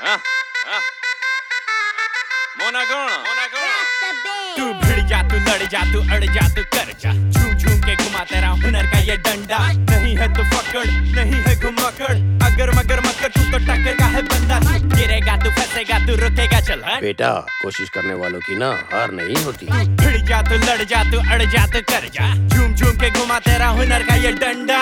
मोना कौन तू भिड़ जा तू लड़ जा तू अड़ जा तू कर जा झूम झूम के घुमा तेरा हुनर का ये डंडा नहीं है तो पकड़ नहीं है घुमाकड़ अगर मगर मकर तू तो टक्कर का है बंदा तू गिरेगा तू फंसेगा तू रुकेगा चल बेटा कोशिश करने वालों की ना हार नहीं होती भिड़ जा तू लड़ जा तू अड़ जा तू कर जा झूम झूम के घुमा तेरा हुनर का ये डंडा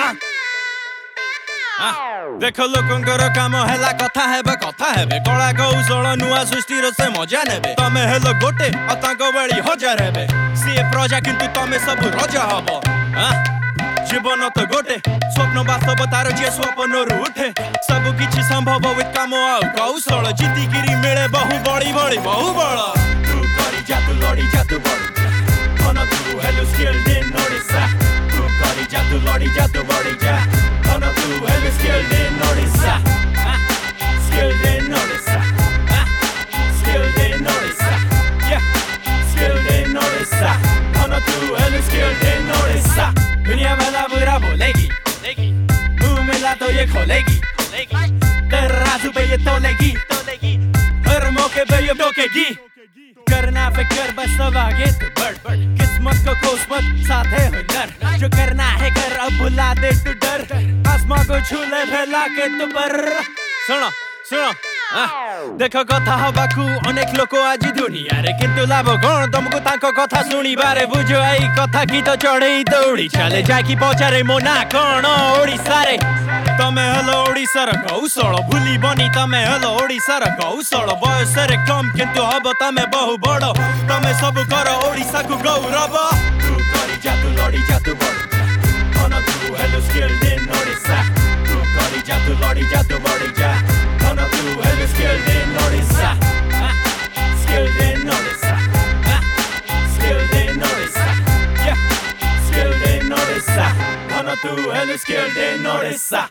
देखो लोकंकर काम हैला कथा हेबे कला कौशल नुआ सृष्टि से मजा नेबे तमे हेलो गोटे अतांक बळी हजार हेबे सीए प्रजा किंतु तमे सब रजा हबो जीवन तो गोटे स्वप्न वास्तवतार जे स्वप्न उठे सब किछि संभव विथ काम आउ कौशल जीती गिरी मिले बहु बड़ी बहु बळ तू करी जा तू लड़ी जा तू बड़ी मन तू हेलो स्किल्ड इन ओडिसा तू करी जा तू लड़ी जा तू बड़ी जा मन तू hello skilled in Odisha skilled in Odisha skilled in Odisha yeah skilled in Odisha मन तू हेलो skilled in Odisha दुनिया भला बुरा बोलेगी मुंह मिला तो ये खोलेगी तेरा राजू पे ये तोलेगी हर मौके पे ये टोकेगी करना फिकर बस सब आगे तो बढ़ किस्मत को कोस मत साथ है हुनर जो करना है कर अब भुला दे तू डर आसमां को छू ले फैला के तू पर सुनो देखो कथा हबाकू अनेक लोक आज दुनिया रे किंतु लाभ कौन तुमको तांको कथा सुनी बारे बुझो आई कथा की तो चढ़ई दौड़ी चले जाकी पचारे मोना कौन ओडिसा रे तमे हेलो ओडिसार कौशल भूली बनी तमे हेलो ओडिसार कौशल बयस रे कम किंतु हब तमे बहु बड़ तमे सब कर ओडिसा को गौरव तू करी जा तू लड़ी जा तू बड़ी मन तू हेलो स्किल्ड इन ओडिसा तू करी जा तू लड़ी जा तू बड़ी जा मन तू hello skilled in Odisha skilled in Odisha skilled in Odisha yeah skilled in Odisha मन तू हेलो skilled in Odisha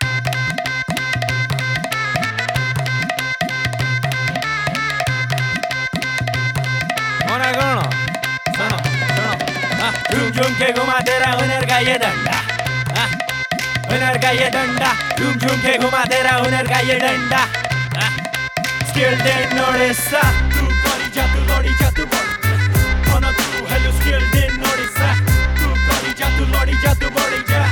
मोना कौन सुनो झूम झूम के घुमा तेरा हुनर का ये डंडा हुनर का ये डंडा झूम झूम के घुमा तेरा हुनर का ये डंडा skilled in Odisha तू करी जा तू लड़ी जा तू बड़ी मन तू हेलो skilled in Odisha तू करी जा तू लड़ी जा तू बड़ी जा